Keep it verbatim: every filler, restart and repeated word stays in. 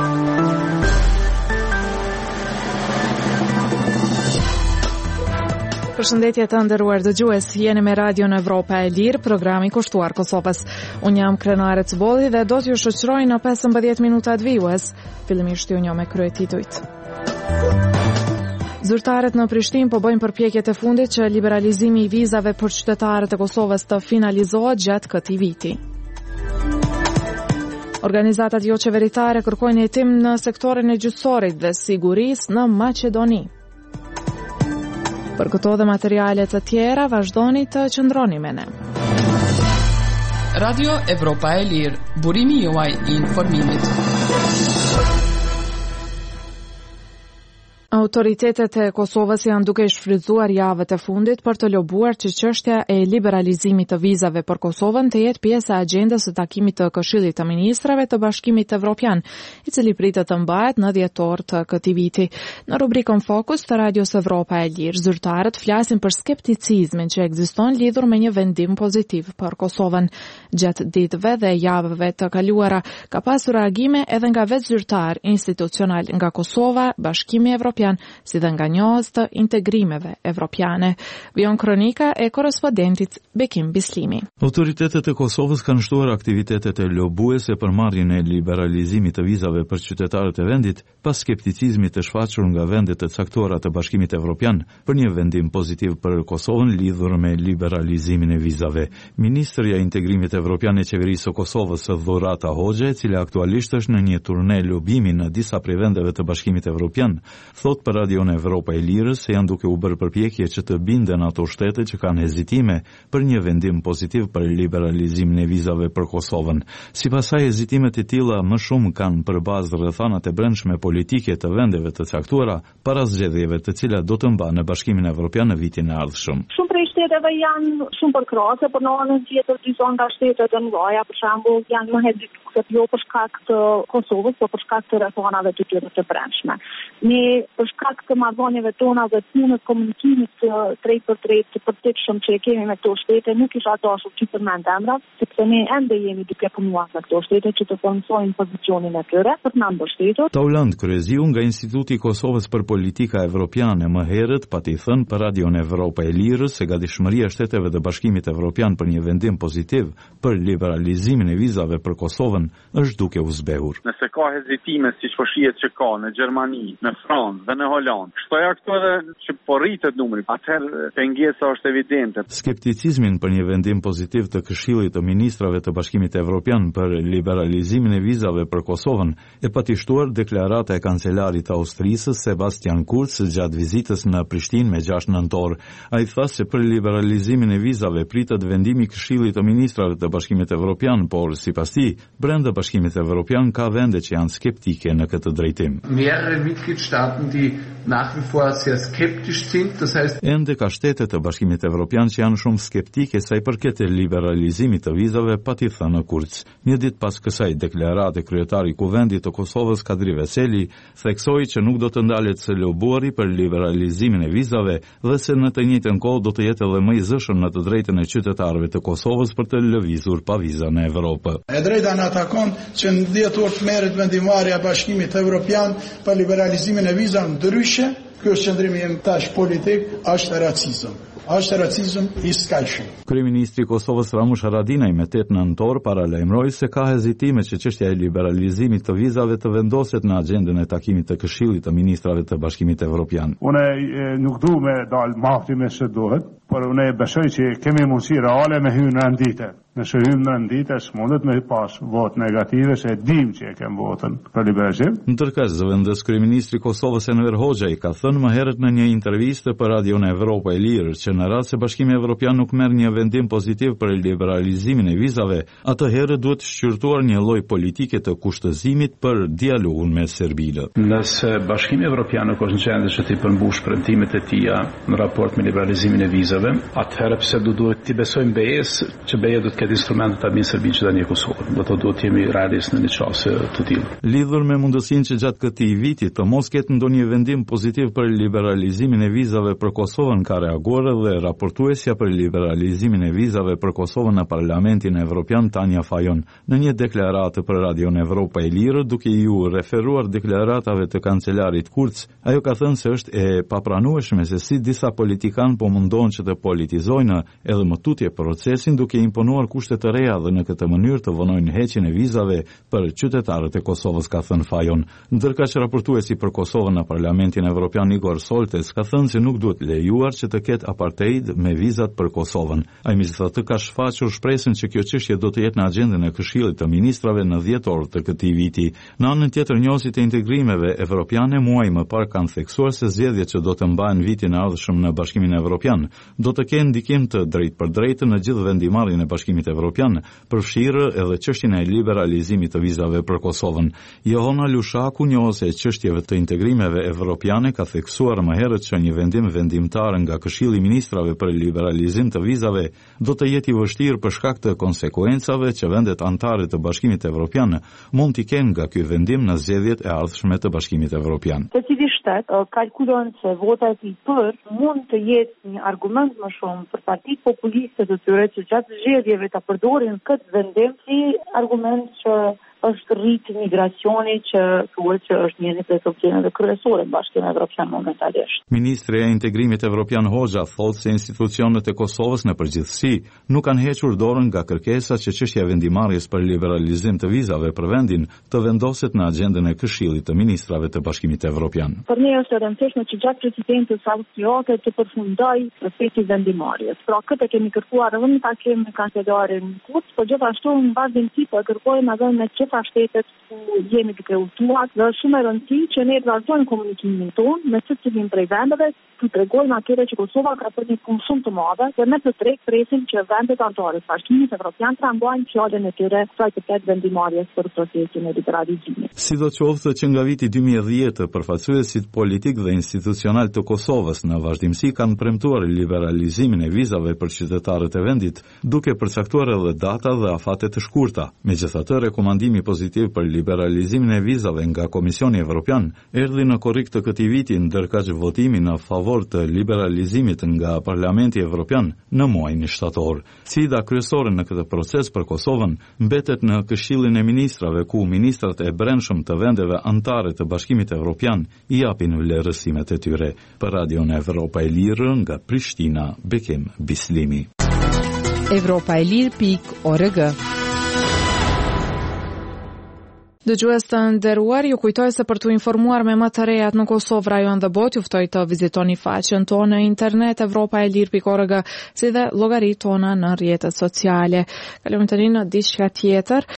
Përshëndetje të nderuar dëgjues, jeni me Radio në Evropa e Lirë, programi kushtuar Kosovës. Unë jam Krenare Cbolli dhe do t'ju shoqëroj në pesëmbëdhjetë minutat vijues. Fillimisht ju njoh me kryetitujt. Zyrtarët në Prishtinë po bëjnë përpjekjet e fundit që liberalizimi i vizave për qytetarët e Kosovës të finalizohet gjatë këtij viti. Organizatat jo qeveritare kërkojnë hetim në sektorin e gjyqësorit dhe sigurisë në Maqedoni. Për këto dhe materiale të tjera, vazhdoni të qëndroni me ne. Radio Evropa e Lirë, burimi juaj i informimit. Autoritetet e Kosovës janë duke shfrytzuar javët e fundit për të lobuar që çështja e liberalizimit të vizave për Kosovën të jetë pjesë e agjendës së takimit të Këshillit të Ministrave të Bashkimit Evropian, i cili pritet të mbahet në dhjetor të këtij viti. Në rubrikën Fokus të Radios Evropa e Lirë, zyrtarët flasin për skepticizmin që ekziston lidhur me një vendim pozitiv për Kosovën. Gjatë ditëve dhe javëve të kaluara ka pasur reagime edhe nga vetë zyrtar institucional nga Kosova, Bashkimi Evropian, si dhe nga njohës të integrimeve evropiane. Vion kronika e korrespondentit Bekim Bislimi. Autoritetet e Kosovës kanë shtuar aktivitetet e lobuese për marrjen e liberalizimit të vizave për qytetarët e vendit, pas skepticizmit të shfaqur nga vendet e caktuara të Bashkimit Evropian për një vendim pozitiv për Kosovën lidhur me liberalizimin e vizave. Ministrja e Integrimit Evropian e Qeverisë së Kosovës, Dhurata Hoxha, e cila aktualisht është në një turne lobimi në disa prej vendeve të Bashkimit Evropian, thot për Radio në Evropa e Lirës se janë duke u bërë përpjekje që të binden ato shtete që kanë hezitime për një vendim pozitiv për liberalizimin e vizave për Kosovën. Sipas saj, hezitimet e tilla më shumë kanë për bazë rrethanat e brendshme politike të vendeve të caktuara para zgjedhjeve të cilat do të mbahen në Bashkimin Evropian në vitin e ardhshëm. Shumë prej shteteve janë shumë përkrahase, por në anën tjetër disa nga shtetet e mëdha, për shembull, janë më hezituar jo për shkak të Kosovës, por për shkak të rrethanave të tyre të brendshme. Ne për shkak të marrëdhënieve tona dhe punës komunikimit të drejt për drejt të përditshëm që e kemi me këto shtete, nuk isha dashur që përmend emrat, sepse ne ende jemi duke punuar me këto shtete që të formojnë pozicionin e tyre për të na mbështetur. Tauland Kryeziu nga Instituti i Kosovës për Politika Evropiane më herët pati thënë për Radion Evropa e Lirës se gatishmëria e shteteve të Bashkimit Evropian për një vendim pozitiv për liberalizimin e vizave për Kosovën është duke u zbehur. Nëse ka hezitime siç po shihet që ka në Gjermani, në Francë dhe në Holandë, shtoja këto edhe që po rritet numri, atëherë pengesa është evidente. Skepticizmin për një vendim pozitiv të Këshillit të Ministrave të Bashkimit Evropian për liberalizimin e vizave për Kosovën e pati shtuar deklarata e kancelarit të Austrisë Sebastian Kurz gjatë vizitës në Prishtinë me gjashtë nëntor. Ai tha se për liberalizimin e vizave pritet vendimi i Këshillit të Ministrave të Bashkimit Evropian, por sipas tij, brenda Bashkimit Evropian ka vende që janë skeptike në këtë drejtim. Mehrere Mitgliedstaaten die nach wie vor sehr skeptisch sind, das heißt ende ka shtete të Bashkimit Evropian që janë shumë skeptike sa i përket liberalizimit të vizave, pati thënë Kurz. Një ditë pas kësaj deklarate, kryetari i Kuvendit të Kosovës Kadri Veseli theksoi që nuk do të ndalet së lobuari për liberalizimin e vizave dhe se në të njëjtën kohë do të jetë edhe më i zëshëm në të drejtën e qytetarëve të Kosovës për të lëvizur pa viza në Evropë. E drejta në atakon që në dhjetor të merret vendimarrja e Bashkimit Evropian për liberalizimin e vizave ndryshe, ky është qëndrimi im tash politik, është racizëm. Është racizëm i skajshëm. Kryeministri i Kosovës Ramush Haradinaj me tetë nëntor paralajmëroi se ka hezitime që çështja e liberalizimit të vizave të vendoset në agjendën e takimit të Këshillit të Ministrave të Bashkimit Evropian. Unë nuk du me dal mahti me se duhet, por unë besoj që kemi mundësi reale me hyrë në rendite. Nëse hymë në rendite, s'mundet me pas vot negative, se dim që e kem votën për liberalizim. Në tërkaz, zëvendës kryeministri Kosovës Enver Hoxha i ka thënë më herët në një intervistë për Radio në Evropa e Lirë që në rast se Bashkimi Evropian nuk merr një vendim pozitiv për liberalizimin e vizave, atëherë duhet shqyrtuar një lloj politike të kushtëzimit për dialogun me Serbinë. Nëse Bashkimi Evropian nuk është në qendër që të përmbush premtimet e tija në raport me liberalizimin e vizave, vizave, atëherë pse do duhet t'i besojmë BE-s që BE do të ketë instrumentet administrative që tani Kosovën. Do të duhet të jemi realist në një çështje të tillë. Lidhur me mundësinë që gjatë këtij viti të mos ketë ndonjë vendim pozitiv për liberalizimin e vizave për Kosovën, ka reaguar dhe raportuesja për liberalizimin e vizave për Kosovën në Parlamentin Evropian Tanja Fajon në një deklaratë për Radion Evropa e Lirë, duke ju referuar deklaratave të kancelarit Kurz. Ajo ka thënë se është e papranueshme se si disa politikan po mundon që të politizojnë edhe më tutje procesin, duke imponuar kushte të reja dhe në këtë mënyrë të vonojnë heqjen e vizave për qytetarët e Kosovës, ka thënë Fajon. Ndërkaq raportuesi për Kosovën në Parlamentin Evropian Igor Soltes ka thënë se nuk duhet lejuar që të ketë apartheid me vizat për Kosovën. Ai megjithatë ka shfaqur shpresën që kjo çështje do të jetë në agjendën e Këshillit të Ministrave në dhjetor të këtij viti. Në anën tjetër, njohësit e integrimeve evropiane muaj më parë kanë theksuar se zgjedhjet që do të mbahen vitin e ardhshëm në Bashkimin Evropian do të kenë ndikim të drejtpërdrejtë në gjithë vendimarrjen e Bashkimit Evropian, përfshirë edhe çështjen e liberalizimit të vizave për Kosovën. Johana Lushaku, njohës e çështjeve të integrimeve evropiane, ka theksuar më herët që një vendim vendimtar nga Këshilli i Ministrave për liberalizim të vizave do të jetë i vështirë për shkak të konsekuencave që vendet anëtare të Bashkimit Evropian mund t'i kenë nga ky vendim në zgjedhjet e ardhshme të Bashkimit Evropian. Secili shtet kalkulon se votat i për mund të jetë një argument më shumë për partitë populiste të tyre që gjatë zgjedhjeve ta përdorin këtë vendim si argument që është rritë migracioni që thuhet që është një nga problemet kryesore në Bashkimin Evropian momentalisht. Ministri i Integrimit Evropian Hoxha thotë se institucionet e Kosovës në përgjithësi nuk kanë hequr dorën nga kërkesa që çështja e vendimarrjes për liberalizim të vizave për vendin të vendoset në agjendën e Këshillit të Ministrave të Bashkimit Evropian. Për ne është e rëndësishme që gjatë presidentës austriake të përfundojë procesi vendimarrjes. Pra këtë kemi kërkuar edhe në takim me kancelarin Kurz, por gjithashtu në vazhdimsi po kërkojmë edhe me pa shtetet ku jemi duke udhëtuar, dhe është shumë e rëndësishme që ne të vazhdojmë komunikimin tonë me secilin prej vendeve, të tregojmë atyre që Kosova ka bërë një punë shumë të madhe dhe me të drejtë presim që vendet anëtare të Bashkimit Evropian të mbajnë fjalën e tyre sa i përket vendimarrjes për procesin e liberalizimit. Sidoqoftë që nga viti dy mijë e dhjetë përfaqësuesit politik dhe institucional të Kosovës në vazhdimsi kanë premtuar liberalizimin e vizave për qytetarët e vendit, duke përcaktuar edhe data dhe afate të shkurta. Megjithatë, rekomandimi pozitiv për liberalizimin e vizave nga Komisioni Evropian erdhi në korrik të këtij viti, ndërkaq votimi në favor të liberalizimit nga Parlamenti Evropian në muajin shtator. Sfida kryesore në këtë proces për Kosovën mbetet në Këshillin e Ministrave, ku ministrat e brendshëm të vendeve anëtare të Bashkimit Evropian i japin vlerësimet e tyre. Për Radion Evropa e Lirë nga Prishtina, Bekim Bislimi. Evropa e Lirë pikë org. Dëgjues të nderuar, ju kujtoj se për të informuar me më të rejat në Kosovë, rajon dhe botë, juftoj të vizitoni faqen tonë në internet evropa e lirë pikë org, si dhe llogaritë tona në rrjetet sociale. Kalojmë tani në diçka tjetër.